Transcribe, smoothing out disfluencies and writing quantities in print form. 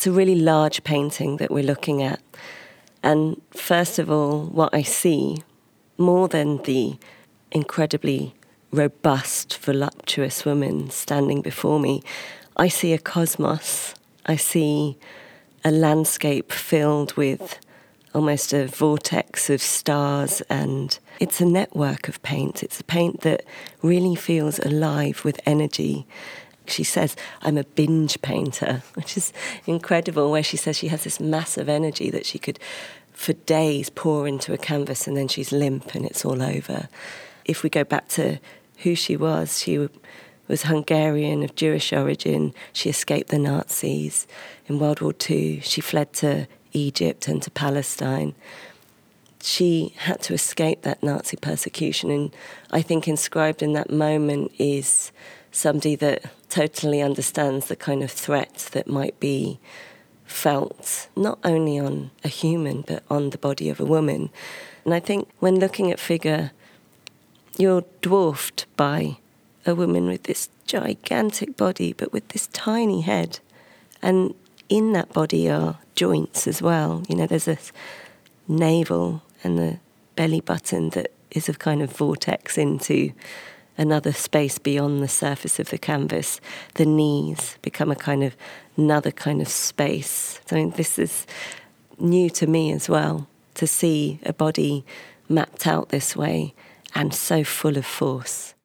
it's a really large painting that we're looking at. And first of all, what I see, more than the incredibly robust, voluptuous woman standing before me, I see a cosmos. I see a landscape filled with almost a vortex of stars, and it's a network of paint. It's a paint that really feels alive with energy. She says, I'm a binge painter, which is incredible, where she says she has this massive energy that she could, for days, pour into a canvas and then she's limp and it's all over. If we go back to who she was Hungarian, of Jewish origin. She escaped the Nazis. In World War II, she fled to Egypt and to Palestine. She had to escape that Nazi persecution, and I think inscribed in that moment is somebody that totally understands the kind of threat that might be felt not only on a human but on the body of a woman. And I think when looking at figure, you're dwarfed by a woman with this gigantic body but with this tiny head. And in that body are joints as well. You know, there's a navel and the belly button that is a kind of vortex into another space beyond the surface of the canvas. The knees become another kind of space. So I mean, this is new to me as well, to see a body mapped out this way and so full of force.